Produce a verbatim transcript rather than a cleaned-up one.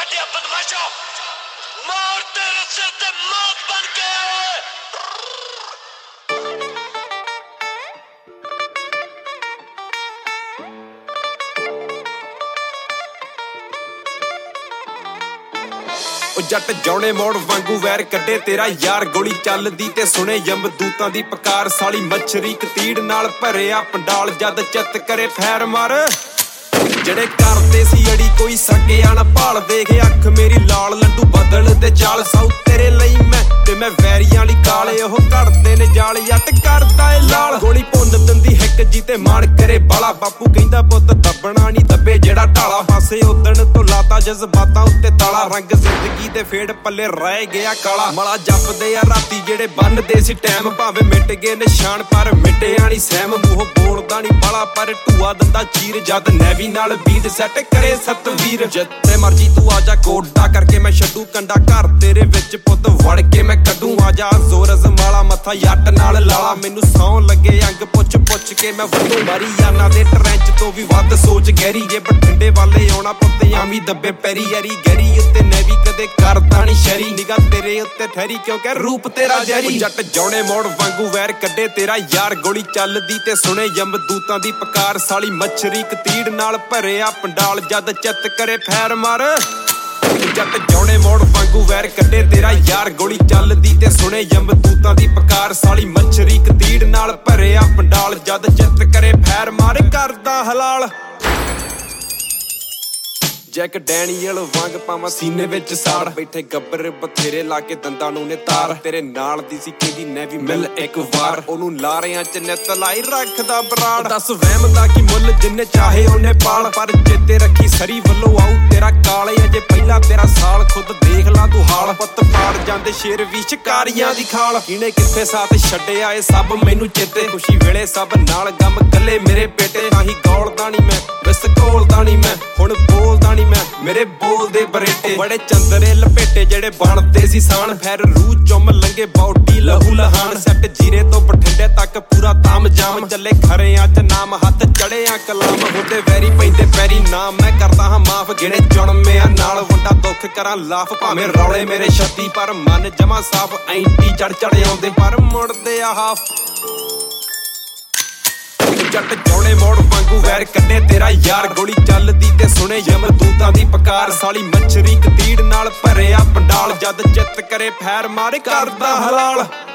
ਵੱਡਿਆ ਬਦਮਾਸ਼ੋ ਮੌਤ ਤੇਰੇ ਸਿਰ ਤੇ ਮੌਤ ਬਣ ਕੇ ਆਏ ਉਹ ਜੱਟ ਜੌਣੇ ਮੋੜ ਵਾਂਗੂ ਵੈਰ ਕੱਢੇ ਤੇਰਾ ਯਾਰ ਗੋਲੀ ਚੱਲਦੀ ਤੇ ਸੁਣੇ ਯਮਦੂਤਾਂ ਦੀ ਪੁਕਾਰ ਸਾਲੀ ਮੱਛਰੀ ਕਤੀੜ ਨਾਲ ਭਰਿਆ ਪੰਡਾਲ ਜਦ ਚਿੱਤ ਕਰੇ ਫੈਰ ਮਾਰ ਜਿਹੜੇ ਕਰਦੇ ਸੀ ਅੜੀ ਕੋਈ ਸਕਿਆ ਨਾ ਭਾਲ ਦੇਖ ਅੱਖ ਮੇਰੀ ਲਾਲ ਲੰਡੂ ਬਦਲ ਤੇ ਚਾਲ ਸਾਊ ਤੇਰੇ ਲਈ ਮੈਂ ਤੇ ਮੈਂ ਵੈਰੀਆਂ ਵਾਲੀ ਕਾਲੇ ਉਹ ਘੜਦੇ ਨੇ ਜਾਲ ਜੱਟ ਕਰਦਾ ਏ ਲਾਲ ਗੋਲੀ ਭੁੰਨ ਦਿੰਦੀ ਹਿੱਕ ਜੀ ਤੇ ਮਾਣ ਕਰੇ ਬਾਲਾ ਬਾਪੂ ਕਹਿੰਦਾ ਪੁੱਤ ਦੱਬਣਾ ਨਹੀਂ ਦੱਬੇ ਜਿਹੜਾ ਢਾਲਾ ਪਾਸੇ ਉਦਣ ਤੋਂ ਲਾਤਾ ਜਜ਼ਬਾਤਾਂ ਉੱਤੇ ਤਾਲਾ ਰੰਗ ਜ਼ਿੰਦਗੀ ਦੇ ਫੇੜ ਪੱਲੇ ਰਹਿ ਗਿਆ ਕਾਲਾ ਮਲਾ ਜਪਦੇ ਆ ਰਾਤੀ ਜਿਹੜੇ ਬੰਨਦੇ ਸੀ ਟਾਈਮ ਭਾਵੇਂ ਮਿਟ ਗਏ ਨਿਸ਼ਾਨ ਪਰ ਮਿਟਿਆ ਨਹੀਂ ਸਹਿਮ ਮੂੰਹ ਬੋਲਦਾ ਨਹੀਂ ਬਾਲਾ ਪਰ ਢੂਆ ਦੰਦਾ ਚੀਰ ਜਦ ਨੈਵੀ ਨਾਲ ਬੀਟ ਸੈੱਟ ਕਰੇ ਸਤਵੀਰ ਜਿੱਥੇ ਮਰਜੀ ਤੂੰ ਆਜਾ ਕੋਡਾ ਕਰਕੇ ਮੈਂ ਛੱਡੂ ਕੰਡਾ ਘਰ ਤੇਰੇ ਵਿੱਚ ਪੁੱਤ ਵੜ ਕੇ ਮੈਂ ਕੱਢੂ ਆਜਾ ਜ਼ੋਰ ਜ਼ਮਾਲਾ ਮੱਥਾ ਯੱਟ ਨਾਲ ਲਾਲਾ ਮੈਨੂੰ ਸੌਂ ਲੱਗੇ ਅੰਗ ਪੁੱਛ ਪੁੱਛ ਕੇ ਮੈਂ ਵਧੂ ਮਾਰੀ ਯਾਨਾ ਦੇ ਟਰੈਂਚ ਤੋਂ ਵੀ ਵੱਧ ਸੋਚ ਗਹਿਰੀ ਜੇ ਬਠਿੰਡੇ ਵਾਲੇ ਆਉਣਾ ਪੁੱਤ ਆਮੀ ਦੱਬੇ ਪੈਰੀ ਯਾਰੀ ਗਹਿਰੀ ਉੱਤੇ ਨੈਵੀ ਕਦੇ ਕਰਦਾ ਨਹੀਂ ਸ਼ਰੀ ਨਿਗਾ ਤੇਰੇ ਉੱਤੇ ਠਹਿਰੀ ਕਿਉਂਕਿ ਰੂਪ ਤੇਰਾ ਜ਼ਹਿਰੀ ਜੱਟ ਜੌਣੇ ਮੋੜ ਵਾਂਗੂ ਵੈਰ ਕੱਢੇ ਤੇਰਾ ਯਾਰ ਗੋਲੀ ਚੱਲਦੀ ਤੇ ਸੁਣੇ ਯਮਦੂਤਾਂ ਦੀ ਪੁਕਾਰ ਸਾਲੀ ਮੱਛਰੀ ਕਤੀੜ ਨਾਲ ਭਰਿਆ ਪੰਡਾਲ ਜਦ ਚਿੱਤ ਕਰੇ ਫੈਰ ਮਾਰ ਜੱਟ ਜੌਣੇ ਮੋੜ ਵਾਂਗੂ ਵੈਰ ਕੱਢੇ ਤੇਰਾ ਯਾਰ ਗੋਲੀ ਚੱਲਦੀ ਤੇ ਸੁਣੇ ਯਮਦੂਤਾਂ ਦੀ ਪੁਕਾਰ ਸਾਲੀ ਮੱਛਰੀ ਕਤੀੜ ਨਾਲ ਭਰਿਆ ਪੰਡਾਲ ਜਦ ਚਿੱਤ ਕਰੇ ਫੈਰ ਮਾਰ ਕਰਦਾ ਹਲਾਲ ਜੈਕ ਡੈਨੀਅਲ ਵਾਂਗ ਪਾਵਾਂ ਸੀਨੇ ਵਿੱਚ ਸਾੜ ਬੈਠੇ ਗੱਬਰ ਬਥੇਰੇ ਲਾ ਕੇ ਦੰਦਾਂ ਨੂੰ ਨੇ ਤਾਰ ਤੇਰੇ ਨਾਲ ਦੀ ਸੀ ਕਿਹਦੀ ਨੈਵੀ ਮਿਲ ਇੱਕ ਵਾਰ ਉਹਨੂੰ ਲਾਰਿਆਂ ਚ ਨਿੱਤ ਲਾਈ ਰੱਖਦਾ ਬਰਾੜ ਦੱਸ ਵਹਿਮ ਦਾ ਕੀ ਮੁੱਲ ਜਿੰਨੇ ਚਾਹੇ ਉਹਨੇ ਪਾਲ ਪਰ ਚੇਤੇ ਰੱਖੀ ਸਰੀ ਵੱਲੋਂ ਆਊ ਤੇਰਾ ਕਾਲੇ ਅਜੇ ਪਹਿਲਾਂ ਤੇਰਾ ਸਾਲ ਖੁਦ ਦੇਖ ਲਾ ਤੂੰ ਹਾਲ ਪੁੱਤ ਪਾੜ ਜਾਂਦੇ ਸ਼ੇਰ ਵੀ ਸ਼ਿਕਾਰੀਆਂ ਦੀ ਖਾਲ ਕਿਨੇ ਕਿੱਥੇ ਸਾਥ ਛੱਡਿਆ ਇਹ ਸਭ ਮੈਨੂੰ ਚੇਤੇ ਖੁਸ਼ੀ ਵੇਲੇ ਸਭ ਨਾਲ ਗਮ ਕੱਲੇ ਮੇਰੇ ਬੇਟੇ ਆਹੀ ਗੌਲਦਾ ਨਹੀਂ ਮੈਂ ਵਿਸ ਘੋਲਦਾ ਨਹੀਂ ਮੈਂ ਹੁਣ ਬੋਲਦਾ ਮੈਂ ਮੇਰੇ ਬੋਲਦੇ ਬਰੇਟੇ ਬੜੇ ਚੰਦਰੇ ਲਪੇਟੇ ਜਿਹੜੇ ਬਣਦੇ ਸੀ ਸਾਨ ਫੈਰ ਰੂ ਚੁੰਮ ਲੰਗੇ ਬੌਡੀ ਲਹੂ ਲਹਾਨ ਸੈੱਟ ਜੀਰੇ ਤੋਂ ਬਠਿੰਡੇ ਤੱਕ ਪੂਰਾ ਤਾਮ ਜਾਮ ਚੱਲੇ ਖਰਿਆਂ ਚ ਨਾਮ ਹੱਥ ਚੜਿਆ ਕਲਾਮ ਹੁੰਦੇ ਵੈਰੀ ਪੈਂਦੇ ਪੈਰੀ ਨਾਮ ਮੈਂ ਕਰਦਾ ਹਾਂ ਮਾਫ ਜਿਹੜੇ ਜੁਣਮਿਆਂ ਨਾਲ ਵੰਡਾ ਦੁੱਖ ਕਰਾਂ ਲਾਫ ਭਾਵੇਂ ਰੌਲੇ ਮੇਰੇ ਛੱਤੀ ਪਰ ਮਨ ਜਮਾ ਸਾਫ ਐਂਟੀ ਚੜ ਚੜ ਆਉਂਦੇ ਪਰ ਮੁੜਦੇ ਆ ਹਾਫ ਜੱਟ ਜੌਣੇ ਮੋੜ ਵਾਂਗੂ ਵੈਰ ਕੱਢੇ ਤੇਰਾ ਯਾਰ ਗੋਲੀ ਚੱਲਦੀ ਤੇ ਸੁਣੇ ਯਮਦੂਤਾਂ ਦੀ ਪੁਕਾਰ ਸਾਲੀ ਮੱਛਰੀ ਕਤੀੜ ਨਾਲ ਭਰਿਆ ਪੰਡਾਲ ਜਦ ਚਿੱਤ ਕਰੇ ਫੈਰ ਮਾਰ ਕਰਦਾ ਹਲਾਲ